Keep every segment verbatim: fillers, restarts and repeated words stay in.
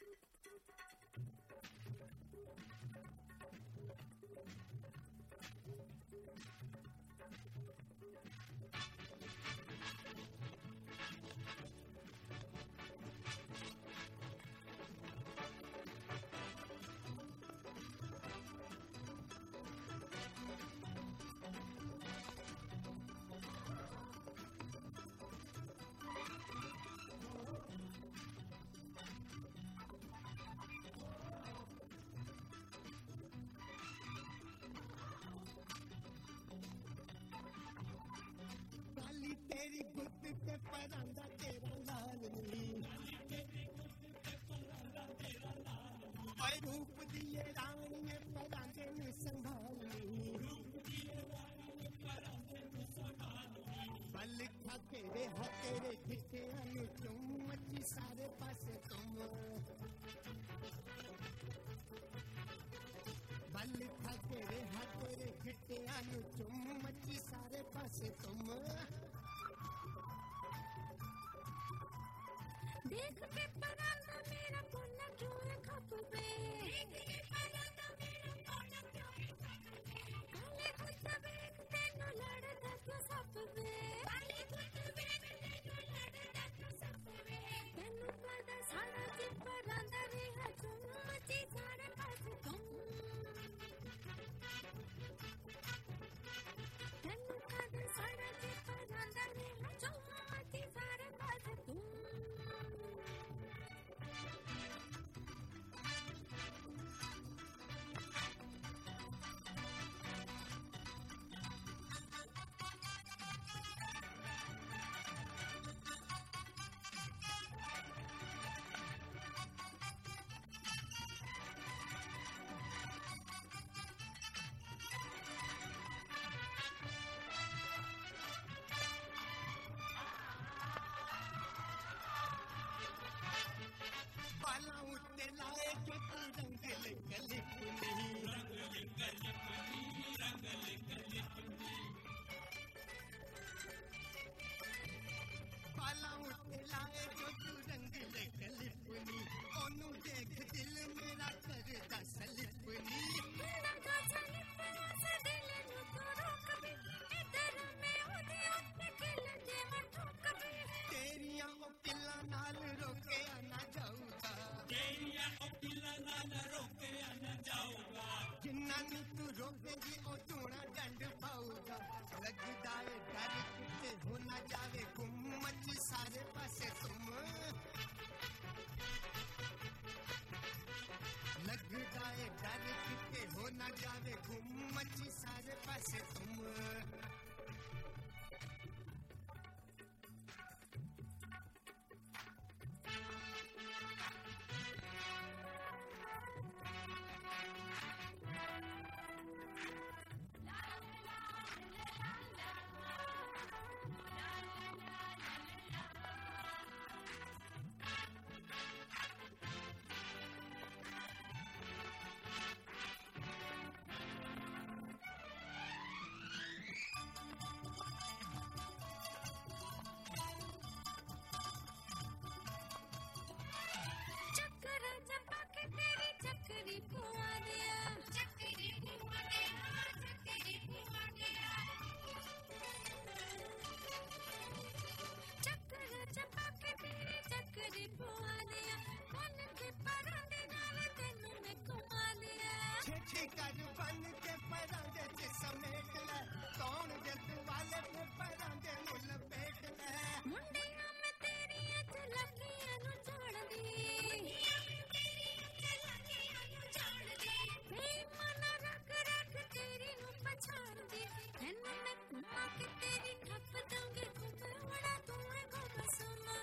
तेरी गुद पे परांदा तेरा लाल नी, और रूप दिए रानी ने परांदे नु संभाली, बल खा तेरे हाथ तेरे खिचे अनु तुम मची सारे पासे तुम, बल खा तेरे हाथ तेरे खिचे अनु तुम मची सारे पासे तुम। देख के परांदा मेरा कोना क्यों है खप पे, देख के परांदा मेरा कोना क्यों है खप पे, काले कुत्ता बेक तेनो लड़दा क्यों सप पे, काले कुत्ता बेक तेनो लड़दा क्यों सप पे, तेनु पता सारा जी परांदा रे है तुम मची सारे पास तुम, तेनु पता सारा जी परांदा रे है तुम मची सारे पास तुम। बाला उठने लाए जो तू रंग गली पुनी, रंग गली पुनी, रंग गली पुनी, बाला उठने लाए जो तू रंग गली पुनी, ओनू देख दिल मेरा करदा सलिपनी, लगा सलिपना से दिल नु तोरो कभी, इधर में ओदे अपने किल जे मठो कभी, तेरियां ओ पिल्ला नाल रोके आना जाऊगा, तेरियां ओ पिल्ला नाल रोके आना जाऊगा, जिन्ना नी तू रोकेगी ओ तूना डंड पाऊगा, लगदा है डर किते हो ना जावे गुम मची सारे पासे तुम, लगदा है डर किते हो ना जावे गुम मची सारे पासे तुम। चक्री पुआ दिया, चक्री पुआ दिया, चक्री पुआ दिया, चक्कर चपा के तेरी चक्री पुआ दिया, बन के परांदे नाल तेनू मैं घुमा दिया, छेछी कर बन के परांदे च समेट ले, कौन जग वाले पे परांदे नु लपेट ले, मुंडियां में तेरियां झलकियां नु छोड़ दी, पछाड़ दे, तेनू मैं घुमा के तेरी ठप दूंगी, घुमवड़ा तुम्हें घुम सुना,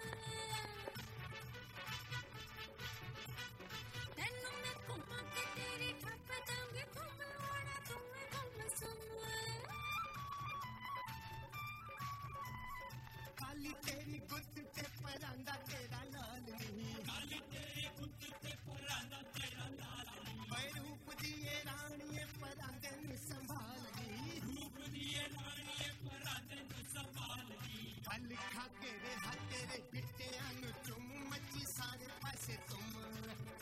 तेनू मैं घुमा के तेरी ठप दूंगी, घुमवड़ा तुम्हें घुम सुना। काली तेरी गुद ते परांदा तेरा लाल नहीं, काली तेरी गुद ते परांदा तेरा लाल नहीं, मैं रूप दिए रानी परांदे नु संभाली, रूप दिए रानी परांदे नु संभाली, बल खा के रे हाथ तेरे पिटे अनु तुम मची सारे पासे तुम।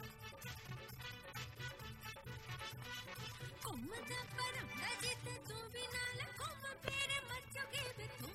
तू भी नाल घूम फिर मचोगे बे तुम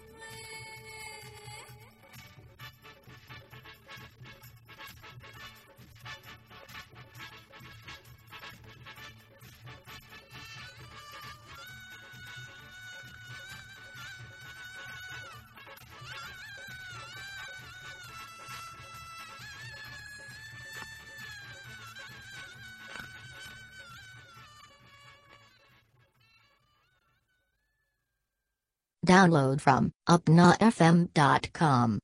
Download from upna f m dot com.